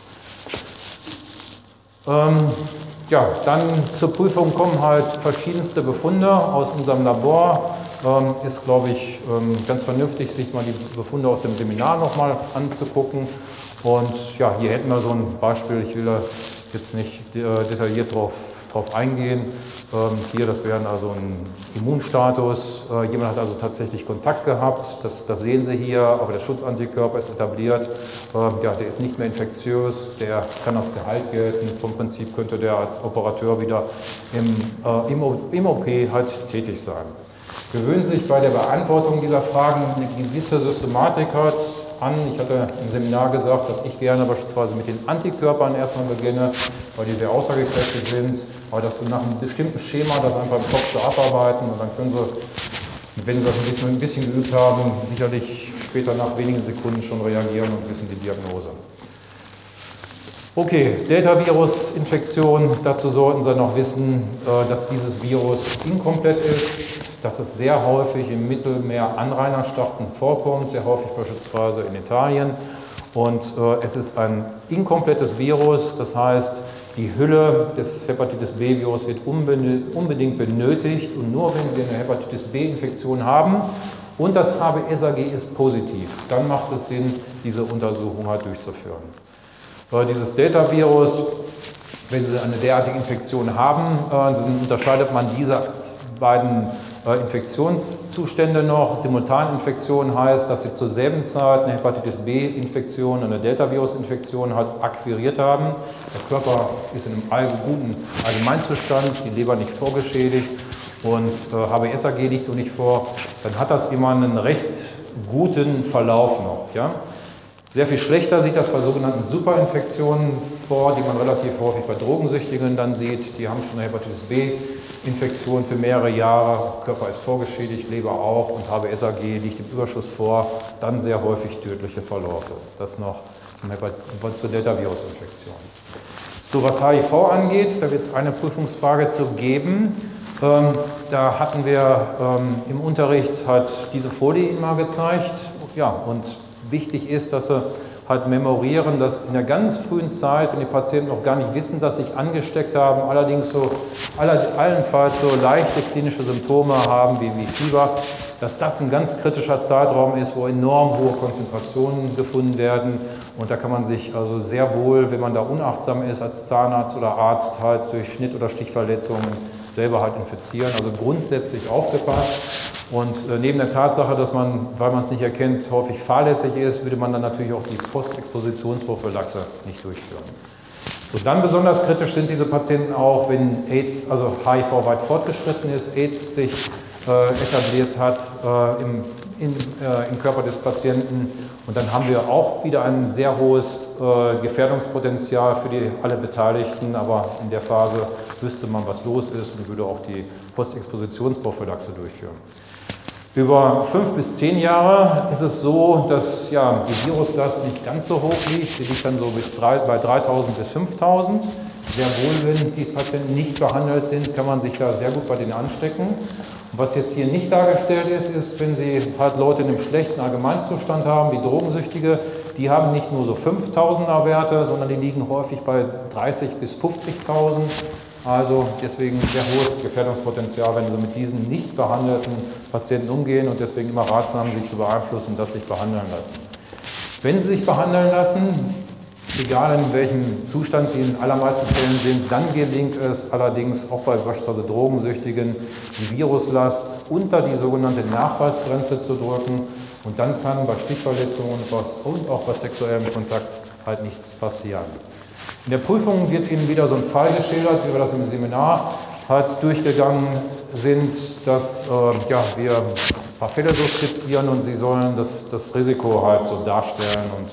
sind. Ähm, ja, dann zur Prüfung kommen halt verschiedenste Befunde aus unserem Labor. Ähm, ist, glaube ich, ähm, ganz vernünftig, sich mal die Befunde aus dem Seminar nochmal anzugucken. Und ja, hier hätten wir so ein Beispiel, ich will da jetzt nicht äh, detailliert drauf, drauf eingehen. Ähm, hier, das wäre also ein Immunstatus. Äh, jemand hat also tatsächlich Kontakt gehabt, das, das sehen Sie hier, aber der Schutzantikörper ist etabliert. Äh, ja, der ist nicht mehr infektiös, der kann als geheilt gelten. Vom Prinzip könnte der als Operateur wieder im, äh, im, im O P halt tätig sein. Gewöhnen Sie sich bei der Beantwortung dieser Fragen eine gewisse Systematik hat an. Ich hatte im Seminar gesagt, dass ich gerne beispielsweise mit den Antikörpern erstmal beginne, weil die sehr aussagekräftig sind, aber dass Sie nach einem bestimmten Schema das einfach im Kopf so abarbeiten und dann können Sie, wenn Sie das ein bisschen, ein bisschen geübt haben, sicherlich später nach wenigen Sekunden schon reagieren und wissen die Diagnose. Okay, Delta-Virus-Infektion, dazu sollten Sie noch wissen, dass dieses Virus inkomplett ist, dass es sehr häufig im Mittelmeer Anrainerstaaten vorkommt, sehr häufig beispielsweise in Italien. Und äh, es ist ein inkomplettes Virus, das heißt, die Hülle des Hepatitis B-Virus wird unbedingt benötigt und nur wenn Sie eine Hepatitis B-Infektion haben und das H B S A G ist positiv, dann macht es Sinn, diese Untersuchung halt durchzuführen. Äh, dieses Delta-Virus, wenn Sie eine derartige Infektion haben, äh, dann unterscheidet man diese beiden Infektionszustände noch. Simultaninfektion heißt, dass Sie zur selben Zeit eine Hepatitis B-Infektion und eine Delta-Virus-Infektion halt akquiriert haben. Der Körper ist in einem guten Allgemeinzustand, die Leber nicht vorgeschädigt und äh, H B S A G liegt noch nicht vor, dann hat das immer einen recht guten Verlauf noch. Ja? Sehr viel schlechter sieht das bei sogenannten Superinfektionen vor, die man relativ häufig bei Drogensüchtigen dann sieht. Die haben schon eine Hepatitis B-Infektion für mehrere Jahre, Körper ist vorgeschädigt, Leber auch und H B S A G liegt im Überschuss vor, dann sehr häufig tödliche Verläufe. Das noch zum zur Delta-Virus-Infektion. So, was H I V angeht, da wird es eine Prüfungsfrage zu geben. Ähm, da hatten wir ähm, im Unterricht halt diese Folie Ihnen mal gezeigt. Ja, und wichtig ist, dass Sie halt memorieren, dass in der ganz frühen Zeit, wenn die Patienten noch gar nicht wissen, dass sie sich angesteckt haben, allerdings so allenfalls so leichte klinische Symptome haben wie, wie Fieber, dass das ein ganz kritischer Zeitraum ist, wo enorm hohe Konzentrationen gefunden werden. Und da kann man sich also sehr wohl, wenn man da unachtsam ist, als Zahnarzt oder Arzt halt durch Schnitt- oder Stichverletzungen selber halt infizieren. Also grundsätzlich aufgepasst. Und äh, neben der Tatsache, dass man, weil man es nicht erkennt, häufig fahrlässig ist, würde man dann natürlich auch die Postexpositionsprophylaxe nicht durchführen. So, dann besonders kritisch sind diese Patienten auch, wenn AIDS, also H I V weit fortgeschritten ist, AIDS sich äh, etabliert hat äh, im, in, äh, im Körper des Patienten. Und dann haben wir auch wieder ein sehr hohes äh, Gefährdungspotenzial für die, alle Beteiligten, aber in der Phase wüsste man, was los ist und würde auch die Postexpositionsprophylaxe durchführen. Über fünf bis zehn Jahre ist es so, dass ja, die Viruslast nicht ganz so hoch liegt. Die liegt dann so bis drei, bei dreitausend bis fünftausend. Sehr wohl, wenn die Patienten nicht behandelt sind, kann man sich da sehr gut bei denen anstecken. Und was jetzt hier nicht dargestellt ist, ist, wenn Sie halt Leute in einem schlechten Allgemeinzustand haben, wie Drogensüchtige, die haben nicht nur so fünftausender Werte, sondern die liegen häufig bei dreißig bis fünfzigtausend. Also deswegen sehr hohes Gefährdungspotenzial, wenn Sie mit diesen nicht behandelten Patienten umgehen und deswegen immer ratsam, sie zu beeinflussen, dass Sie sich behandeln lassen. Wenn Sie sich behandeln lassen, egal in welchem Zustand Sie in allermeisten Fällen sind, dann gelingt es allerdings auch bei beispielsweise Drogensüchtigen, die Viruslast unter die sogenannte Nachweisgrenze zu drücken und dann kann bei Stichverletzungen und auch bei sexuellem Kontakt halt nichts passieren. In der Prüfung wird Ihnen wieder so ein Fall geschildert, wie wir das im Seminar halt durchgegangen sind, dass äh, ja, wir ein paar Fälle so skizzieren und Sie sollen das, das Risiko halt so darstellen. Und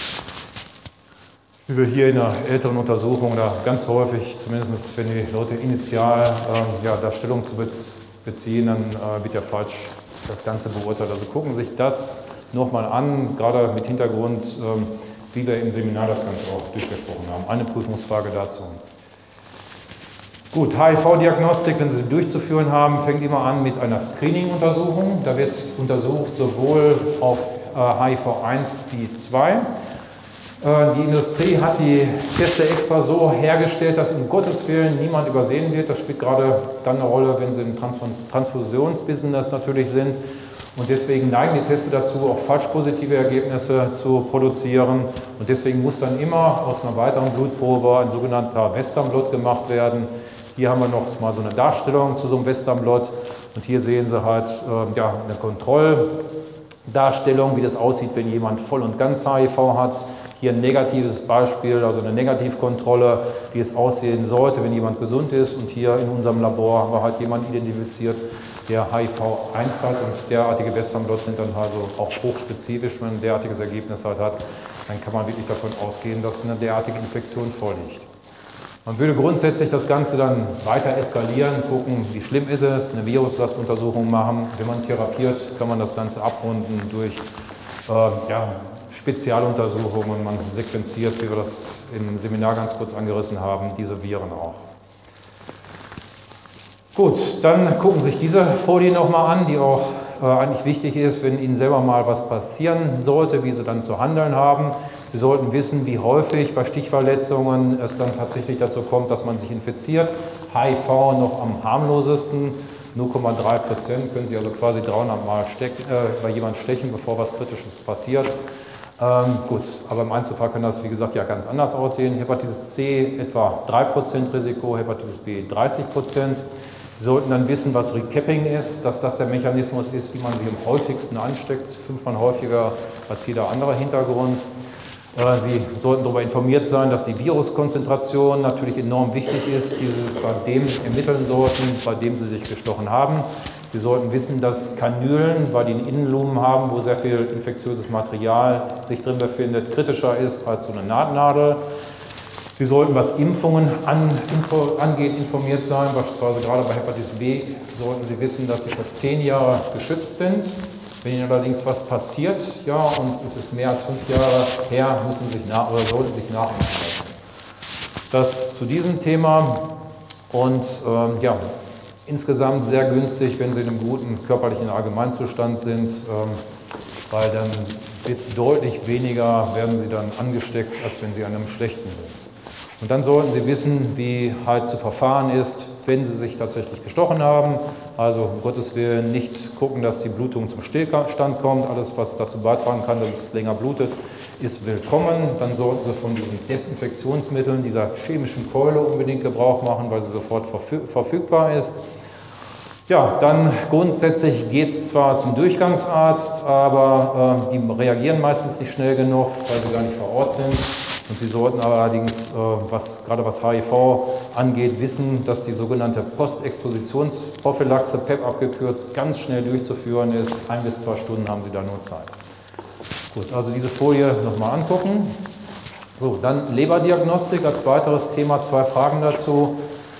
wie wir hier in einer älteren Untersuchung da ganz häufig, zumindest wenn die Leute initial äh, ja, da Stellung zu beziehen, dann äh, wird ja falsch das Ganze beurteilt. Also gucken Sie sich das nochmal an, gerade mit Hintergrund, äh, wie wir im Seminar das Ganze auch durchgesprochen haben. Eine Prüfungsfrage dazu. Gut, H I V-Diagnostik, wenn Sie sie durchzuführen haben, fängt immer an mit einer Screening-Untersuchung. Da wird untersucht sowohl auf äh, H I V eins wie zwei. Äh, die Industrie hat die Teste extra so hergestellt, dass um Gottes Willen niemand übersehen wird. Das spielt gerade dann eine Rolle, wenn Sie im Trans Transfusionsbusiness natürlich sind. Und deswegen neigen die Teste dazu, auch falsch positive Ergebnisse zu produzieren. Und deswegen muss dann immer aus einer weiteren Blutprobe ein sogenannter Western-Blot gemacht werden. Hier haben wir noch mal so eine Darstellung zu so einem Western-Blot. Und hier sehen Sie halt äh, ja, eine Kontrolldarstellung, wie das aussieht, wenn jemand voll und ganz H I V hat. Hier ein negatives Beispiel, also eine Negativkontrolle, wie es aussehen sollte, wenn jemand gesund ist. Und hier in unserem Labor haben wir halt jemanden identifiziert, der H I V eins hat, und derartige Western-Blots sind dann also auch hochspezifisch. Wenn man ein derartiges Ergebnis halt hat, dann kann man wirklich davon ausgehen, dass eine derartige Infektion vorliegt. Man würde grundsätzlich das Ganze dann weiter eskalieren, gucken, wie schlimm ist es, eine Viruslastuntersuchung machen. Wenn man therapiert, kann man das Ganze abrunden durch äh, ja, Spezialuntersuchungen. Man sequenziert, wie wir das im Seminar ganz kurz angerissen haben, diese Viren auch. Gut, dann gucken Sie sich diese Folie nochmal an, die auch äh, eigentlich wichtig ist, wenn Ihnen selber mal was passieren sollte, wie Sie dann zu handeln haben. Sie sollten wissen, wie häufig bei Stichverletzungen es dann tatsächlich dazu kommt, dass man sich infiziert. H I V noch am harmlosesten, null Komma drei Prozent, können Sie also quasi dreihundert Mal stecken, äh, bei jemandem stechen, bevor was Kritisches passiert. Ähm, gut, aber im Einzelfall kann das, wie gesagt, ja ganz anders aussehen. Hepatitis C etwa drei Prozent Risiko, Hepatitis B dreißig Prozent. Sie sollten dann wissen, was Recapping ist, dass das der Mechanismus ist, wie man sich am häufigsten ansteckt, fünfmal häufiger als jeder andere Hintergrund. Sie sollten darüber informiert sein, dass die Viruskonzentration natürlich enorm wichtig ist, die Sie bei dem ermitteln sollten, bei dem Sie sich gestochen haben. Sie sollten wissen, dass Kanülen, weil die einen Innenlumen haben, wo sehr viel infektiöses Material sich drin befindet, kritischer ist als so eine Nahtnadel. Sie sollten, was Impfungen an, info, angeht, informiert sein. Beispielsweise gerade bei Hepatitis B sollten Sie wissen, dass Sie für zehn Jahre geschützt sind. Wenn Ihnen allerdings was passiert, ja, und es ist mehr als fünf Jahre her, müssen Sie sich nach, oder sollten sich nachimpfen lassen. Das zu diesem Thema. Und ähm, ja, insgesamt sehr günstig, wenn Sie in einem guten körperlichen Allgemeinzustand sind, ähm, weil dann wird deutlich weniger, werden Sie dann angesteckt, als wenn Sie an einem schlechten sind. Und dann sollten Sie wissen, wie halt zu verfahren ist, wenn Sie sich tatsächlich gestochen haben. Also um Gottes Willen nicht gucken, dass die Blutung zum Stillstand kommt. Alles, was dazu beitragen kann, dass es länger blutet, ist willkommen. Dann sollten Sie von diesen Desinfektionsmitteln, dieser chemischen Keule unbedingt Gebrauch machen, weil sie sofort verfügbar ist. Ja, dann grundsätzlich geht es zwar zum Durchgangsarzt, aber äh, die reagieren meistens nicht schnell genug, weil sie gar nicht vor Ort sind. Und Sie sollten allerdings, was, gerade was H I V angeht, wissen, dass die sogenannte Postexpositionsprophylaxe, P E P abgekürzt, ganz schnell durchzuführen ist. Ein bis zwei Stunden haben Sie da nur Zeit. Gut, also diese Folie nochmal angucken. So, dann Leberdiagnostik als weiteres Thema, zwei Fragen dazu.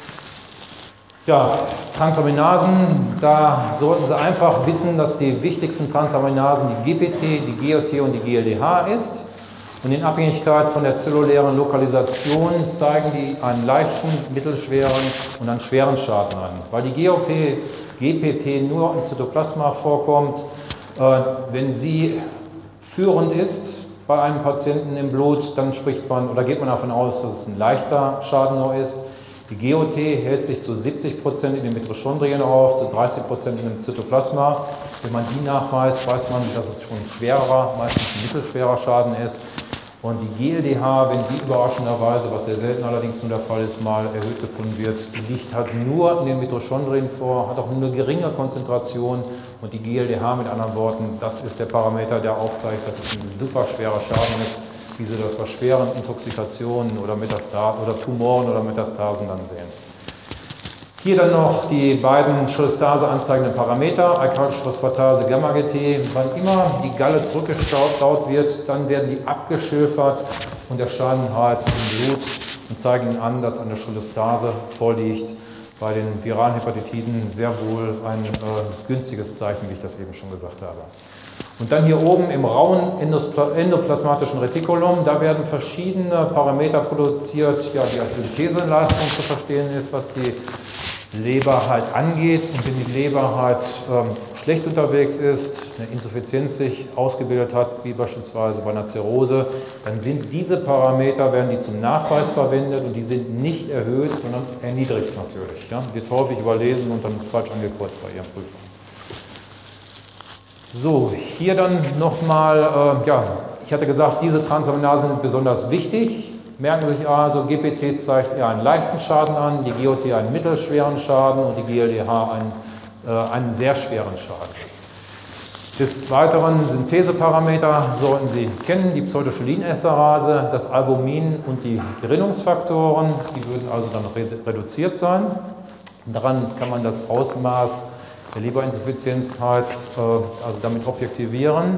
Ja, Transaminasen, da sollten Sie einfach wissen, dass die wichtigsten Transaminasen die G P T, die G O T und die G L D H ist. Und in Abhängigkeit von der zellulären Lokalisation zeigen die einen leichten, mittelschweren und einen schweren Schaden an. Weil die G O P, G P T nur im Zytoplasma vorkommt, äh, wenn sie führend ist bei einem Patienten im Blut, dann spricht man oder geht man davon aus, dass es ein leichter Schaden nur ist. Die G O T hält sich zu siebzig Prozent in den Mitochondrien auf, zu dreißig Prozent in dem Zytoplasma. Wenn man die nachweist, weiß man, dass es schon ein schwerer, meistens ein mittelschwerer Schaden ist. Und die G L D H, wenn die überraschenderweise, was sehr selten allerdings nur der Fall ist, mal erhöht gefunden wird, die liegt halt nur in den Mitochondrien vor, hat auch nur eine geringe Konzentration. Und die G L D H mit anderen Worten, das ist der Parameter, der aufzeigt, dass es ein super schwerer Schaden ist, wie Sie das bei schweren Intoxikationen oder Metastasen oder Tumoren oder Metastasen dann sehen. Hier dann noch die beiden Cholestase anzeigenden Parameter, alkalische Phosphatase, Gamma-G T. Wann immer die Galle zurückgestaut wird, dann werden die abgeschilfert und erscheinen halt im Blut und zeigen Ihnen an, dass eine Cholestase vorliegt. Bei den viralen Hepatitiden sehr wohl ein äh, günstiges Zeichen, wie ich das eben schon gesagt habe. Und dann hier oben im rauen endoplasmatischen Retikulum, da werden verschiedene Parameter produziert, ja, die als Syntheseleistung zu verstehen ist, was die Leber halt angeht. Und wenn die Leber halt ähm, schlecht unterwegs ist, eine Insuffizienz sich ausgebildet hat, wie beispielsweise bei einer Zirrhose, dann sind diese Parameter, werden die zum Nachweis verwendet und die sind nicht erhöht, sondern erniedrigt natürlich. Ja? Wird häufig überlesen und dann falsch angekreuzt bei Ihren Prüfungen. So, hier dann nochmal, äh, ja, ich hatte gesagt, diese Transaminasen sind besonders wichtig. Merken Sie sich also, G P T zeigt eher einen leichten Schaden an, die G O T einen mittelschweren Schaden und die G L D H einen, äh, einen sehr schweren Schaden. Des Weiteren Syntheseparameter sollten Sie kennen, die Pseudocholinesterase, das Albumin und die Gerinnungsfaktoren, die würden also dann reduziert sein. Daran kann man das Ausmaß der Leberinsuffizienz halt, äh, also damit objektivieren.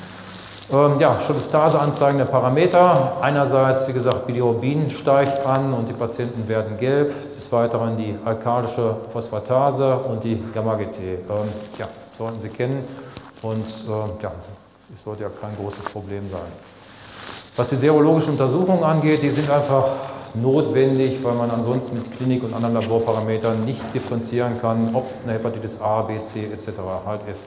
Ähm, ja, Cholestase anzeigende Parameter. Einerseits, wie gesagt, Bilirubin steigt an und die Patienten werden gelb. Des Weiteren die alkalische Phosphatase und die Gamma-G T. Ähm, ja, sollten Sie kennen und äh, ja, es sollte ja kein großes Problem sein. Was die serologischen Untersuchungen angeht, die sind einfach notwendig, weil man ansonsten mit Klinik und anderen Laborparametern nicht differenzieren kann, ob es eine Hepatitis A, B, C et cetera halt ist.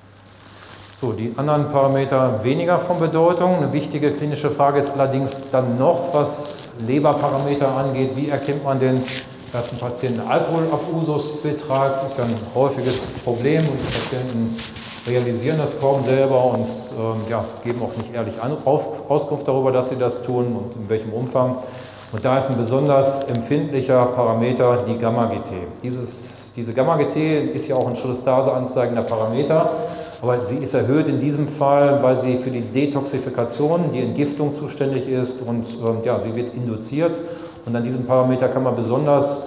So, die anderen Parameter weniger von Bedeutung. Eine wichtige klinische Frage ist allerdings dann noch, was Leberparameter angeht. Wie erkennt man denn, dass ein Patient Alkoholabusus betreibt? Das ist ja ein häufiges Problem und die Patienten realisieren das kaum selber und ähm, ja, geben auch nicht ehrlich an, auf, Auskunft darüber, dass sie das tun und in welchem Umfang. Und da ist ein besonders empfindlicher Parameter die Gamma-G T. Dieses, diese Gamma-G T ist ja auch ein Cholestase anzeigender Parameter, aber sie ist erhöht in diesem Fall, weil sie für die Detoxifikation, die Entgiftung zuständig ist und ähm, ja, sie wird induziert. Und an diesem Parameter kann man besonders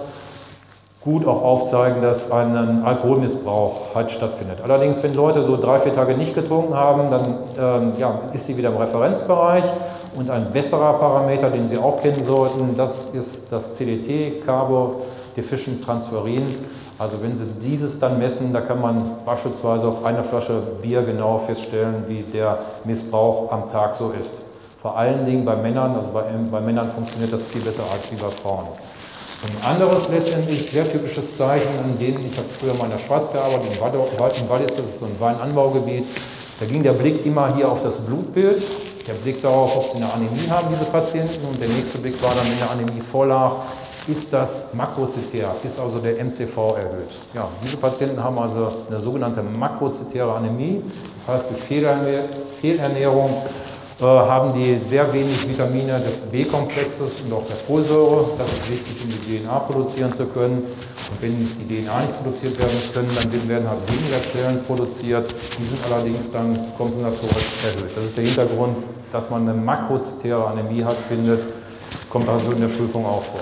gut auch aufzeigen, dass ein Alkoholmissbrauch halt stattfindet. Allerdings, wenn Leute so drei, vier Tage nicht getrunken haben, dann ähm, ja, ist sie wieder im Referenzbereich. Und ein besserer Parameter, den Sie auch kennen sollten, das ist das C D T, Carbo Deficient Transferin. Also wenn Sie dieses dann messen, da kann man beispielsweise auf einer Flasche Bier genau feststellen, wie der Missbrauch am Tag so ist. Vor allen Dingen bei Männern, also bei, bei Männern funktioniert das viel besser als wie bei Frauen. Ein anderes letztendlich sehr typisches Zeichen, an denen ich habe früher mal in der Schweiz gearbeitet, im Wald, im Wald ist das so ein Weinanbaugebiet, da ging der Blick immer hier auf das Blutbild, der Blick darauf, ob sie eine Anämie haben, diese Patienten, und der nächste Blick war dann, wenn eine Anämie vorlag, ist das makrozytär, ist also der M C V erhöht. Ja, diese Patienten haben also eine sogenannte makrozytäre Anämie, das heißt durch Fehlernährung äh, haben die sehr wenig Vitamine des B-Komplexes und auch der Folsäure. Das ist wichtig, um die D N A produzieren zu können. Und wenn die D N A nicht produziert werden können, dann werden halt weniger Zellen produziert. Die sind allerdings dann kompensatorisch erhöht. Das ist der Hintergrund, dass man eine makrozytäre Anämie hat, findet. Kommt also in der Prüfung auch vor.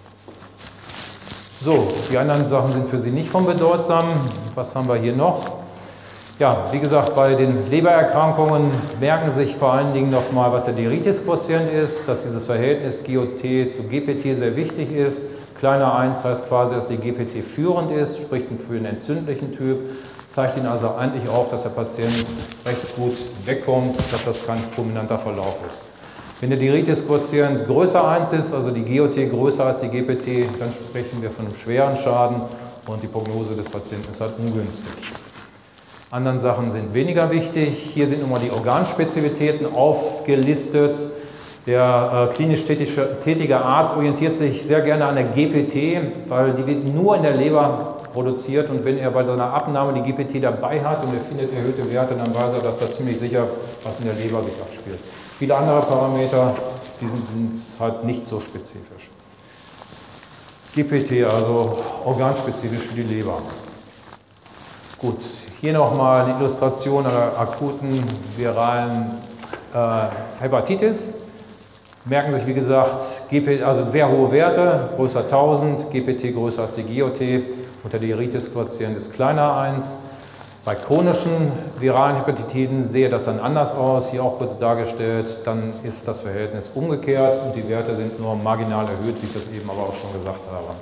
So, die anderen Sachen sind für Sie nicht von bedeutsam. Was haben wir hier noch? Ja, wie gesagt, bei den Lebererkrankungen merken Sie sich vor allen Dingen nochmal, was der Diabetes-Quotient ist, dass dieses Verhältnis G O T zu G P T sehr wichtig ist. Kleiner eins heißt quasi, dass die G P T führend ist, sprich für den entzündlichen Typ. Zeigt Ihnen also eigentlich auf, dass der Patient recht gut wegkommt, dass das kein fulminanter Verlauf ist. Wenn der Diabetes-Quotient größer eins ist, also die G O T größer als die G P T, dann sprechen wir von einem schweren Schaden und die Prognose des Patienten ist halt ungünstig. Andere Sachen sind weniger wichtig. Hier sind nochmal die Organspezifitäten aufgelistet. Der äh, klinisch tätige, tätige Arzt orientiert sich sehr gerne an der G P T, weil die wird nur in der Leber produziert und wenn er bei seiner Abnahme die G P T dabei hat und er findet erhöhte Werte, dann weiß er, dass da ziemlich sicher was in der Leber sich abspielt. Viele andere Parameter, die sind, sind halt nicht so spezifisch. G P T, also organspezifisch für die Leber. Gut, hier nochmal eine Illustration einer akuten viralen äh, Hepatitis. Merken sich, wie gesagt, G P T, also sehr hohe Werte, größer tausend, G P T größer als die G O T und der Diabetes-Quotient ist kleiner eins. Bei chronischen viralen Hepatitiden sehe das dann anders aus, hier auch kurz dargestellt, dann ist das Verhältnis umgekehrt und die Werte sind nur marginal erhöht, wie ich das eben aber auch schon gesagt habe.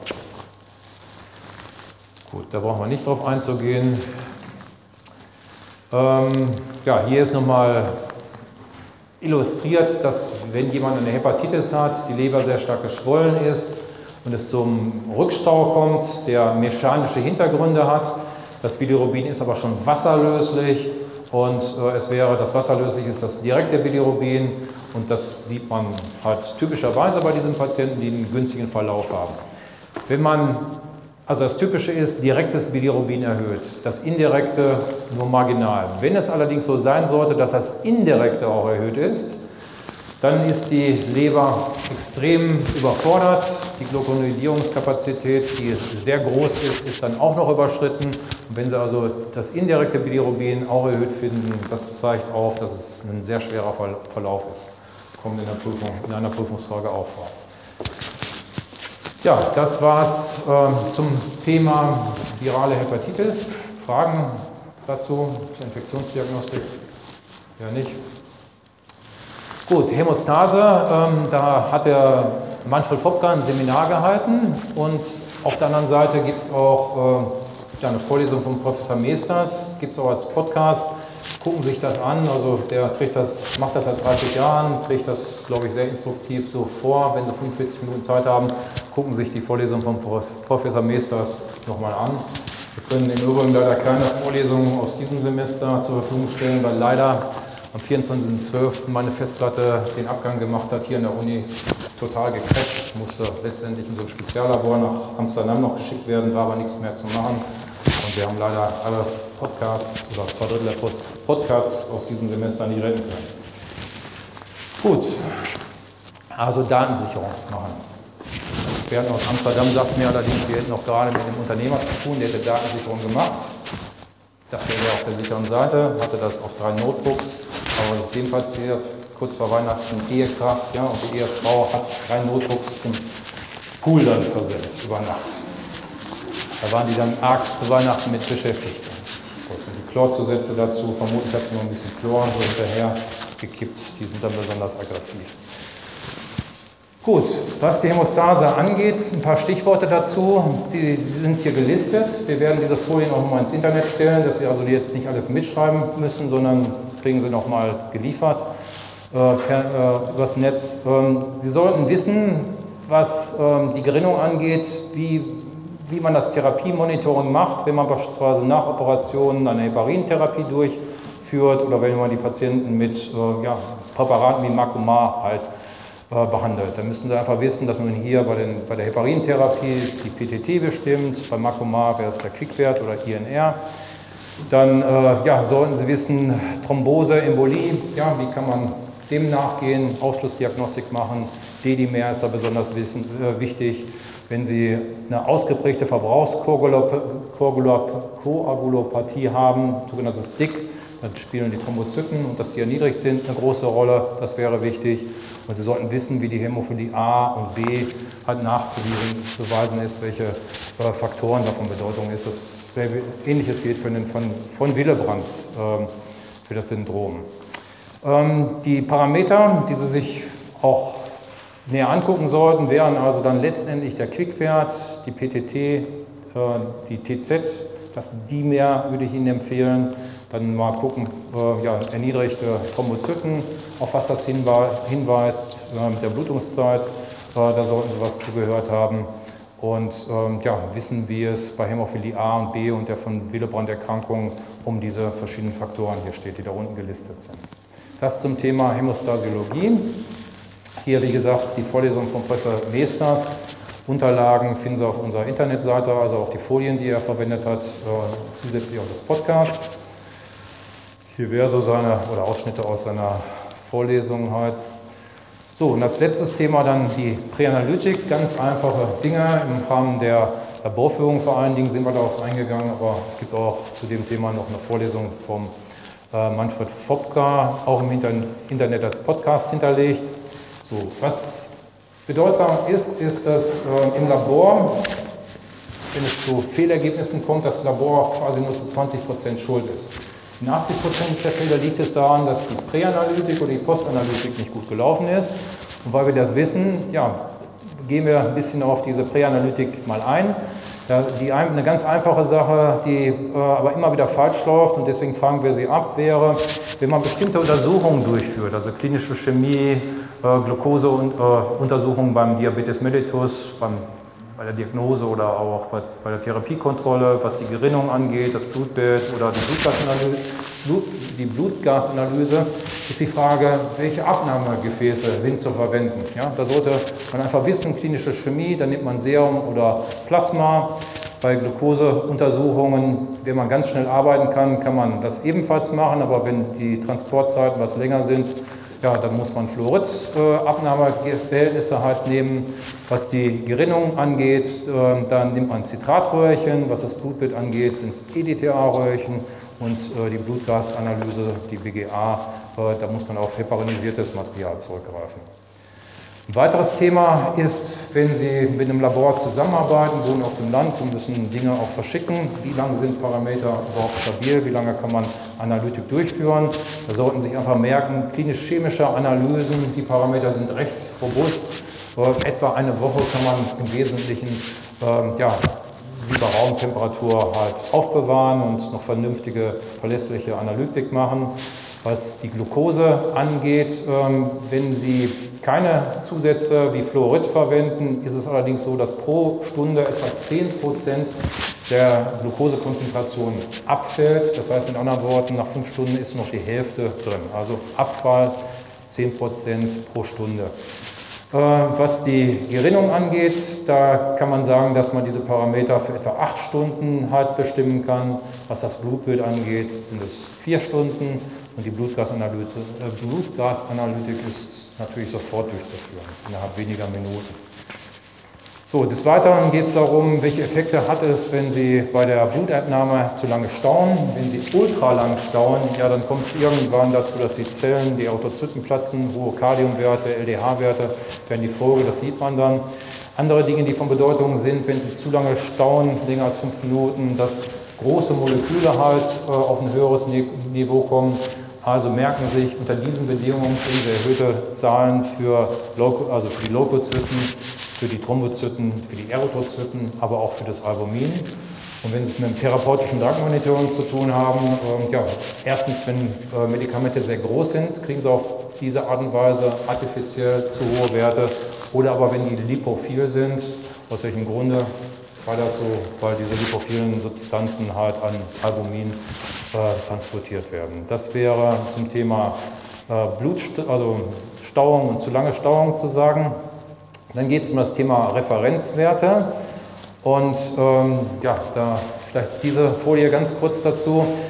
Gut, da brauchen wir nicht drauf einzugehen. Ähm, ja, hier ist nochmal illustriert, dass wenn jemand eine Hepatitis hat, die Leber sehr stark geschwollen ist und es zum Rückstau kommt, der mechanische Hintergründe hat. Das Bilirubin ist aber schon wasserlöslich und äh, es wäre, das wasserlöslich ist das direkte Bilirubin und das sieht man halt typischerweise bei diesen Patienten, die einen günstigen Verlauf haben. Wenn man, also das Typische ist, direktes Bilirubin erhöht, das indirekte nur marginal. Wenn es allerdings so sein sollte, dass das indirekte auch erhöht ist, dann ist die Leber extrem überfordert. Die Gluconidierungskapazität, die sehr groß ist, ist dann auch noch überschritten. Und wenn Sie also das indirekte Bilirubin auch erhöht finden, das zeigt auf, dass es ein sehr schwerer Verlauf ist. Kommt in der Prüfung, in einer Prüfungsfrage auch vor. Ja, das war es äh, zum Thema virale Hepatitis. Fragen dazu zur Infektionsdiagnostik? Ja, nicht? Gut, Hämostase, ähm, da hat der Manfred Fopka ein Seminar gehalten und auf der anderen Seite gibt es auch äh, eine Vorlesung von Professor Meesters, gibt es auch als Podcast. Gucken Sie sich das an, also der trägt das, macht das seit dreißig Jahren, trägt das, glaube ich, sehr instruktiv so vor. Wenn Sie fünfundvierzig Minuten Zeit haben, gucken Sie sich die Vorlesung von Professor Meesters nochmal an. Wir können im Übrigen leider keine Vorlesungen aus diesem Semester zur Verfügung stellen, weil leider am vierundzwanzigsten zwölften meine Festplatte den Abgang gemacht hat, hier an der Uni total gecrasht, musste letztendlich in so ein Speziallabor nach Amsterdam noch geschickt werden, war aber nichts mehr zu machen. Und wir haben leider alle Podcasts oder zwei Drittel der Podcasts aus diesem Semester nicht retten können. Gut, also Datensicherung machen. Experten aus Amsterdam sagten mir allerdings, wir hätten noch gerade mit dem Unternehmer zu tun, der hätte Datensicherung gemacht. Das wäre auf der sicheren Seite, hatte das auf drei Notebooks. Aber was ist dem passiert? Kurz vor Weihnachten Ehekrach, ja, und die Ehefrau hat drei Notebooks im Pool dann versenkt über Nacht. Da waren die dann arg zu Weihnachten mit beschäftigt. Und die Chlorzusätze dazu, vermutlich hat sie noch ein bisschen Chlor so hinterher gekippt, die sind dann besonders aggressiv. Gut, was die Hämostase angeht, ein paar Stichworte dazu. Sie sind hier gelistet. Wir werden diese Folien auch mal ins Internet stellen, dass Sie also jetzt nicht alles mitschreiben müssen, sondern kriegen Sie noch mal geliefert äh, per, äh, übers Netz. Ähm, Sie sollten wissen, was ähm, die Gerinnung angeht, wie, wie man das Therapiemonitoring macht, wenn man beispielsweise nach Operationen eine Heparintherapie durchführt oder wenn man die Patienten mit äh, ja, Präparaten wie Macumar halt behandelt. Da müssen Sie einfach wissen, dass man hier bei, den, bei der Heparintherapie die P T T bestimmt, bei Macumar wäre es der Quickwert oder I N R. Dann äh, ja, sollten Sie wissen, Thrombose, Embolie, ja, wie kann man dem nachgehen, Ausschlussdiagnostik machen. D-Dimer ist da besonders wissen, äh, wichtig. Wenn Sie eine ausgeprägte Verbrauchskoagulopathie haben, sogenanntes S D I C, dann spielen die Thrombozyten und dass die erniedrigt sind eine große Rolle, das wäre wichtig. Und Sie sollten wissen, wie die Hämophilie A und B halt nachzuweisen ist, welche äh, Faktoren davon Bedeutung ist. Das Ähnliches geht für den von, von Willebrand äh, für das Syndrom. Ähm, die Parameter, die Sie sich auch näher angucken sollten, wären also dann letztendlich der Quickwert, die P T T, äh, die T Z, das Dimer würde ich Ihnen empfehlen. Dann mal gucken, äh, ja, erniedrigte Thrombozyten, auf was das hinweist, äh, mit der Blutungszeit, äh, da sollten Sie was zugehört haben. Und ähm, ja, wissen, wie es bei Hämophilie A und B und der von Willebrand-Erkrankung um diese verschiedenen Faktoren hier steht, die da unten gelistet sind. Das zum Thema Hämostasiologie. Hier, wie gesagt, die Vorlesung von Professor Meesters. Unterlagen finden Sie auf unserer Internetseite, also auch die Folien, die er verwendet hat, äh, zusätzlich auch das Podcast. Hier wäre so seine, oder Ausschnitte aus seiner Vorlesung halt. So, und als letztes Thema dann die Präanalytik, ganz einfache Dinge im Rahmen der Laborführung vor allen Dingen sind wir darauf eingegangen, aber es gibt auch zu dem Thema noch eine Vorlesung vom äh, Manfred Fopka, auch im Internet als Podcast hinterlegt. So, was bedeutsam ist, ist, dass äh, im Labor, wenn es zu Fehlergebnissen kommt, das Labor quasi nur zu zwanzig Prozent schuld ist. In achtzig Prozent der Fälle liegt es daran, dass die Präanalytik oder die Postanalytik nicht gut gelaufen ist. Und weil wir das wissen, ja, gehen wir ein bisschen auf diese Präanalytik mal ein. Ja, die, eine ganz einfache Sache, die äh, aber immer wieder falsch läuft und deswegen fragen wir sie ab, wäre, wenn man bestimmte Untersuchungen durchführt, also klinische Chemie, äh, Glukoseuntersuchungen beim Diabetes mellitus, beim bei der Diagnose oder auch bei, bei der Therapiekontrolle, was die Gerinnung angeht, das Blutbild oder die Blutgasanalyse, Blut, die Blutgasanalyse, ist die Frage, welche Abnahmegefäße sind zu verwenden. Ja, da sollte man einfach wissen, klinische Chemie, dann nimmt man Serum oder Plasma. Bei Glukoseuntersuchungen, wenn man ganz schnell arbeiten kann, kann man das ebenfalls machen, aber wenn die Transportzeiten was länger sind, ja, dann muss man Fluorid-Abnahmeverhältnisse halt nehmen. Was die Gerinnung angeht, äh, dann nimmt man Zitratröhrchen. Was das Blutbild angeht, sind es E D T A-Röhrchen. Und äh, die Blutgasanalyse, die B G A, äh, da muss man auf heparinisiertes Material zurückgreifen. Ein weiteres Thema ist, wenn Sie mit einem Labor zusammenarbeiten, wohnen auf dem Land und müssen Dinge auch verschicken, wie lange sind Parameter überhaupt stabil, wie lange kann man Analytik durchführen. Da sollten Sie sich einfach merken, klinisch-chemische Analysen, die Parameter sind recht robust. Äh, etwa eine Woche kann man im Wesentlichen äh, ja, sie bei Raumtemperatur halt aufbewahren und noch vernünftige, verlässliche Analytik machen. Was die Glucose angeht, ähm, wenn Sie keine Zusätze wie Fluorid verwenden, ist es allerdings so, dass pro Stunde etwa zehn Prozent der Glukosekonzentration abfällt. Das heißt mit anderen Worten, nach fünf Stunden ist noch die Hälfte drin. Also Abfall zehn Prozent pro Stunde. Was die Gerinnung angeht, da kann man sagen, dass man diese Parameter für etwa acht Stunden halt bestimmen kann. Was das Blutbild angeht, sind es vier Stunden und die Blutgasanalyse, äh, Blutgasanalytik ist natürlich sofort durchzuführen, innerhalb weniger Minuten. So, des Weiteren geht es darum, welche Effekte hat es, wenn Sie bei der Blutentnahme zu lange stauen. Wenn Sie ultra lang stauen, ja, dann kommt es irgendwann dazu, dass die Zellen, die Erythrozyten platzen, hohe Kaliumwerte, L D H-Werte werden die Folge, das sieht man dann. Andere Dinge, die von Bedeutung sind, wenn Sie zu lange stauen, länger als fünf Minuten, dass große Moleküle halt äh, auf ein höheres Niveau kommen. Also merken Sie sich, unter diesen Bedingungen kriegen Sie erhöhte Zahlen für, also für die Leukozyten, für die Thrombozyten, für die Erythrozyten, aber auch für das Albumin. Und wenn Sie es mit einem therapeutischen Drug-Monitoring zu tun haben, äh, ja, erstens, wenn äh, Medikamente sehr groß sind, kriegen Sie auf diese Art und Weise artifiziell zu hohe Werte. Oder aber wenn die lipophil sind, aus welchem Grunde war das so, weil diese lipophilen Substanzen halt an Albumin äh, transportiert werden. Das wäre zum Thema äh, Blut, also Stauung und zu lange Stauung zu sagen. Dann geht es um das Thema Referenzwerte und ähm, ja, da vielleicht diese Folie ganz kurz dazu.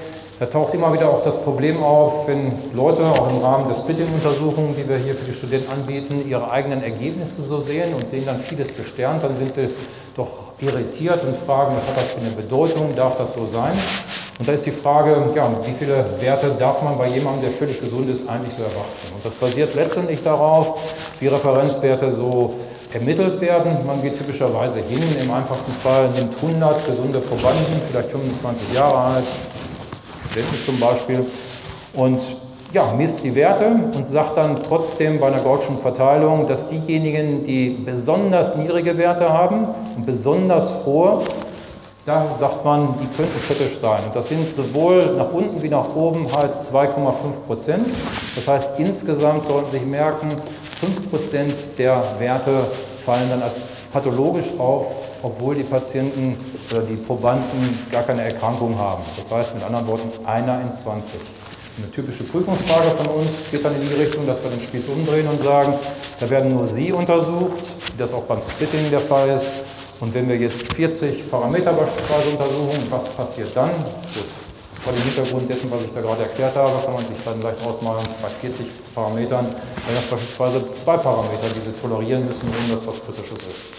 Da taucht immer wieder auch das Problem auf, wenn Leute auch im Rahmen der Splitting-Untersuchungen, die wir hier für die Studenten anbieten, ihre eigenen Ergebnisse so sehen und sehen dann vieles besternt, dann sind sie doch irritiert und fragen, was hat das für eine Bedeutung, darf das so sein? Und da ist die Frage, ja, wie viele Werte darf man bei jemandem, der völlig gesund ist, eigentlich so erwarten? Und das basiert letztendlich darauf, wie Referenzwerte so ermittelt werden. Man geht typischerweise hin, im einfachsten Fall nimmt hundert gesunde Probanden, vielleicht fünfundzwanzig Jahre alt, Studenten zum Beispiel, und ja, misst die Werte und sagt dann trotzdem bei einer Gaußschen Verteilung, dass diejenigen, die besonders niedrige Werte haben und besonders hohe, da sagt man, die könnten kritisch sein. Und das sind sowohl nach unten wie nach oben halt zwei Komma fünf Prozent. Das heißt, insgesamt sollten Sie sich merken, fünf Prozent der Werte fallen dann als pathologisch auf, obwohl die Patienten oder die Probanden gar keine Erkrankung haben. Das heißt mit anderen Worten, einer in zwanzig. Eine typische Prüfungsfrage von uns geht dann in die Richtung, dass wir den Spieß umdrehen und sagen, da werden nur Sie untersucht, wie das auch beim Splitting der Fall ist. Und wenn wir jetzt vierzig Parameter beispielsweise untersuchen, was passiert dann? Gut, vor dem Hintergrund dessen, was ich da gerade erklärt habe, kann man sich dann leicht ausmalen, bei vierzig Parametern, wenn das beispielsweise zwei Parameter, die Sie tolerieren müssen, ohne dass was Kritisches ist.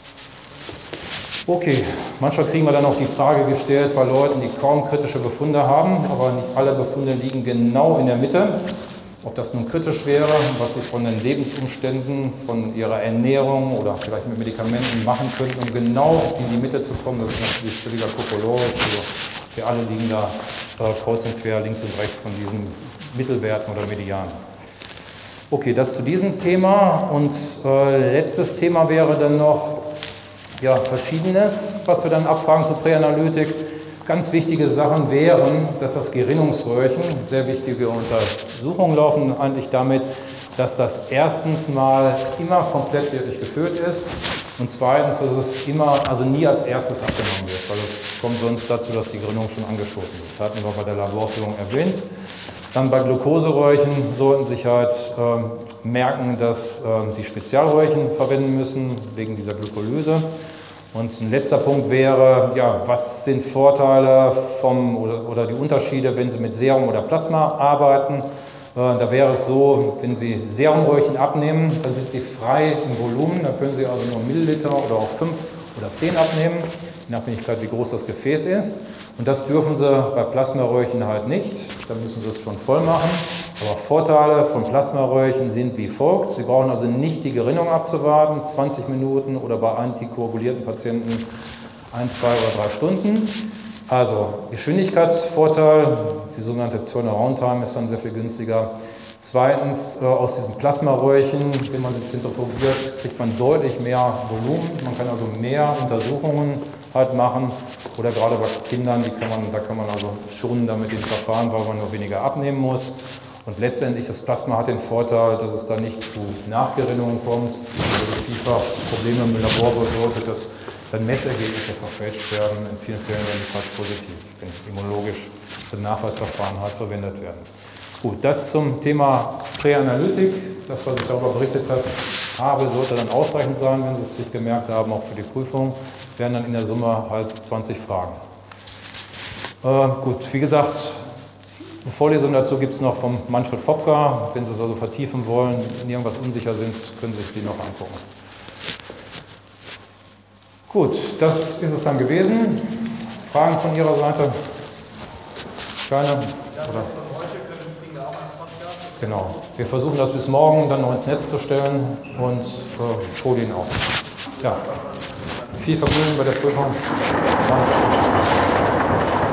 Okay, manchmal kriegen wir dann auch die Frage gestellt bei Leuten, die kaum kritische Befunde haben, aber nicht alle Befunde liegen genau in der Mitte. Ob das nun kritisch wäre, was sie von den Lebensumständen, von ihrer Ernährung oder vielleicht mit Medikamenten machen könnten, um genau in die Mitte zu kommen, das ist natürlich völliger Kokolores. Also wir alle liegen da äh, kreuz und quer, links und rechts von diesen Mittelwerten oder Medianen. Okay, das zu diesem Thema. Und äh, letztes Thema wäre dann noch, ja, Verschiedenes, was wir dann abfragen zur Präanalytik. Ganz wichtige Sachen wären, dass das Gerinnungsröhrchen, sehr wichtige Untersuchungen laufen eigentlich damit, dass das erstens mal immer komplett wirklich gefüllt ist und zweitens, dass es immer, also nie als erstes abgenommen wird, weil es kommt sonst dazu, dass die Gerinnung schon angeschossen wird. Das hatten wir bei der Laborführung erwähnt. Dann bei Glukoseröhrchen sollten Sie sich halt äh, merken, dass äh, Sie Spezialröhrchen verwenden müssen, wegen dieser Glykolyse. Und ein letzter Punkt wäre, ja, was sind Vorteile vom, oder, oder die Unterschiede, wenn Sie mit Serum oder Plasma arbeiten. Äh, da wäre es so, wenn Sie Serumröhrchen abnehmen, dann sind Sie frei im Volumen, da können Sie also nur Milliliter oder auch fünf oder zehn abnehmen, in Abhängigkeit wie groß das Gefäß ist. Und das dürfen Sie bei Plasmaröhrchen halt nicht, da müssen Sie es schon voll machen. Aber Vorteile von Plasmaröhrchen sind wie folgt. Sie brauchen also nicht die Gerinnung abzuwarten, zwanzig Minuten oder bei antikoagulierten Patienten ein, zwei oder drei Stunden. Also Geschwindigkeitsvorteil, die sogenannte Turnaround-Time ist dann sehr viel günstiger. Zweitens, äh, aus diesen Plasmaröhrchen, wenn man sie zentrifugiert, kriegt man deutlich mehr Volumen. Man kann also mehr Untersuchungen halt machen. Oder gerade bei Kindern, die kann man, da kann man also schonen damit den Verfahren, weil man nur weniger abnehmen muss. Und letztendlich, das Plasma hat den Vorteil, dass es da nicht zu Nachgerinnungen kommt. Also vielfach Probleme im Labor bedeutet, dass dann Messergebnisse verfälscht werden. In vielen Fällen werden die falsch positiv, wenn immunologisch Nachweisverfahren halt verwendet werden. Gut, das zum Thema Präanalytik. Das, was ich darüber berichtet habe, sollte dann ausreichend sein, wenn Sie es sich gemerkt haben, auch für die Prüfung. Wären dann in der Summe halt zwanzig Fragen. Äh, gut, wie gesagt, eine Vorlesung dazu gibt es noch vom Manfred Fopka. Wenn Sie es also vertiefen wollen, in irgendwas unsicher sind, können Sie sich die noch angucken. Gut, das ist es dann gewesen. Fragen von Ihrer Seite? Keine? Oder? Genau. Wir versuchen das bis morgen dann noch ins Netz zu stellen und äh, Folien auch. Ja. Viel Vergnügen bei der Prüfung.